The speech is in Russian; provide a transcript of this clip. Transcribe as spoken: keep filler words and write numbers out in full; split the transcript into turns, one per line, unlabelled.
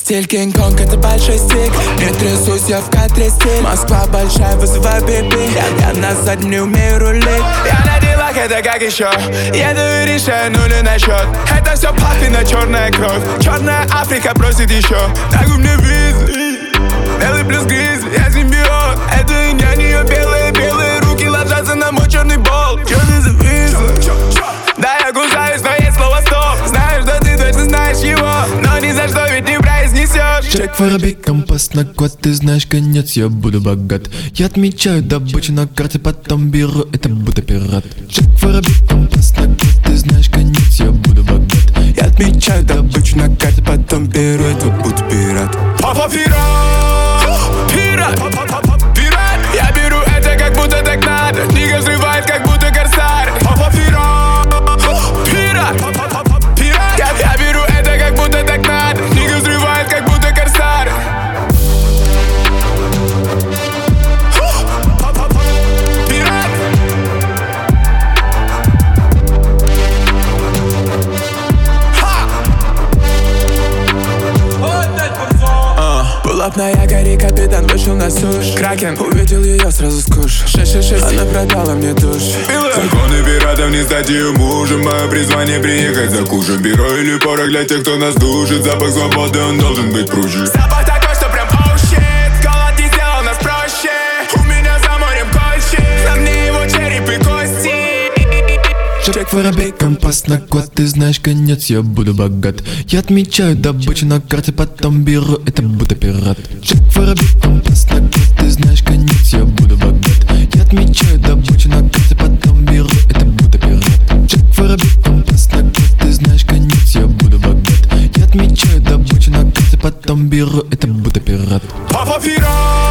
Стиль Кинг-Конг, это большой стик. Не трясусь, я в кадре стиль. Москва большая, вызывай биби. Я, я назад не умею рулить. Я на делах, это как еще. Еду и решаю нули на счет. Это все папина черная кровь. Черная Африка просит еще. Так у меня визы. Белый плюс гризь, я симбиот. Это и я, нее белые-белые руки ложатся на мой черный бол. Чё ты за виза? Да, я кусаюсь, но есть слово стоп. Знаю, что ты точно знаешь его, но ни за что ведь не произнесешь.
Чек воробей, компас на год. Ты знаешь, конец, я буду богат. Я отмечаю добычу на карте, потом беру, это будто пират. Чек воробей, компас на год. Ты знаешь, конец, я буду богат.
Я отмечаю добычу на карте, потом беру, это будто пират. Папа пират, пират, пират. Я беру это, как будто так надо. Книга взрывает, как будто корсар. Папа пират, пират, пират. Я, я беру это, как будто так надо. Книга взрывает, как будто корсар. Пират. Пулап на якоре, капитан вышел на сушь. Кракен, увидел ее, сразу скуш. шесть шесть шесть, она продала мне душ.
Законы пиратов не стать ее мужем. Мое призвание приехать за кушем. Бюро или порох для тех, кто нас душит. Запах свободы, он должен быть пружи.
Запах такой, что прям оу щит. Голод не сделал нас проще. У меня за морем кольщик. На мне его череп и кости.
Чек воробей, компас на год. Ты знаешь, конец, я буду богат. Я отмечаю добычу на карте, потом беру, это будто пират. Чек воробей, компас на год. Ты знаешь, конец, я буду богат. Я отмечаю добычу на карте, потом беру, это будто пират. Чек воробей, компас на год. Ты знаешь, конец, я буду богат. Я отмечаю добычу на карте, потом беру, это будто пират.
Папа пират.